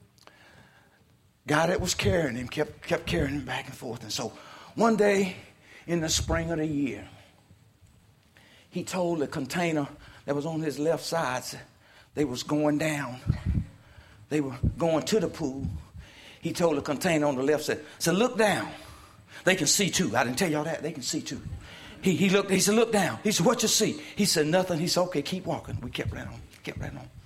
[SPEAKER 1] Guy that was carrying him kept, kept carrying him back and forth. And so one day in the spring of the year, he told the container that was on his left side, they was going down. They were going to the pool. He told the container on the left side, said, look down. They can see too. I didn't tell y'all that. They can see too. He, he looked, he said, look down. He said, what you see? He said, nothing. He said, okay, keep walking. We kept right on. Kept right on.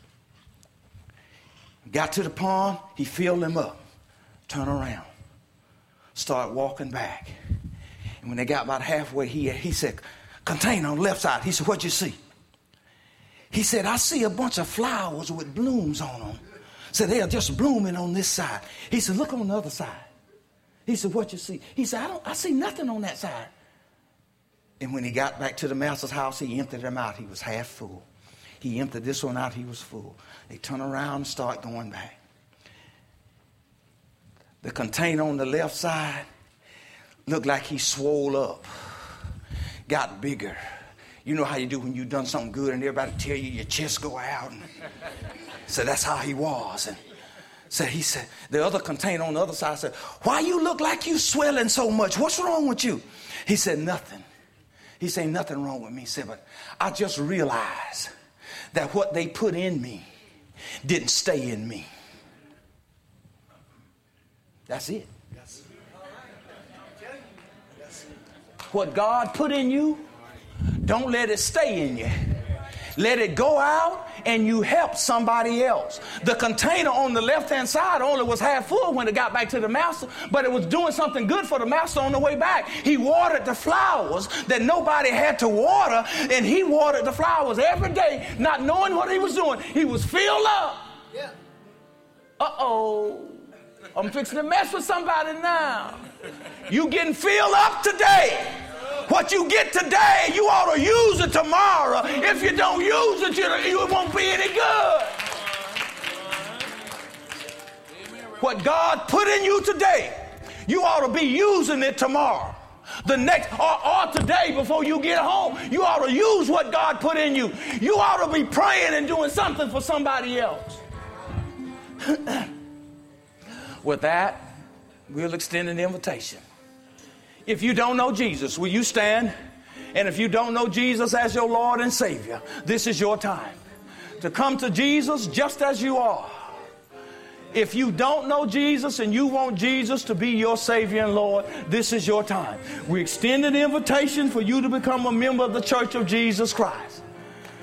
[SPEAKER 1] Got to the pond. He filled them up. Turn around. Start walking back. And when they got about halfway, he, he said, container on the left side. He said, what you see? He said, I see a bunch of flowers with blooms on them. Said, they are just blooming on this side. He said, look on the other side. He said, what you see? He said, I don't, I see nothing on that side. And when he got back to the master's house, he emptied them out. He was half full. He emptied this one out. He was full. They turn around and start going back. The container on the left side looked like he swole up, got bigger. You know how you do when you've done something good and everybody tell you your chest go out. And so that's how he was. And so he said, the other container on the other side said, why you look like you swelling so much? What's wrong with you? He said, nothing. He said, nothing wrong with me. He said, but I just realized that what they put in me didn't stay in me. That's it. What God put in you, don't let it stay in you. Let it go out and you help somebody else. The container on the left-hand side only was half full when it got back to the master, but it was doing something good for the master on the way back. He watered the flowers that nobody had to water, and he watered the flowers every day, not knowing what he was doing. He was filled up. Yeah. Uh-oh. I'm fixing to mess with somebody now. You getting filled up today. What you get today, you ought to use it tomorrow. If you don't use it, you, it won't be any good. What God put in you today, you ought to be using it tomorrow. The next, or, or today before you get home, you ought to use what God put in you. You ought to be praying and doing something for somebody else. With that, we'll extend an invitation. If you don't know Jesus, will you stand? And if you don't know Jesus as your Lord and Savior, this is your time. to come to Jesus just as you are. If you don't know Jesus and you want Jesus to be your Savior and Lord, this is your time. We extend an invitation for you to become a member of the Church of Jesus Christ.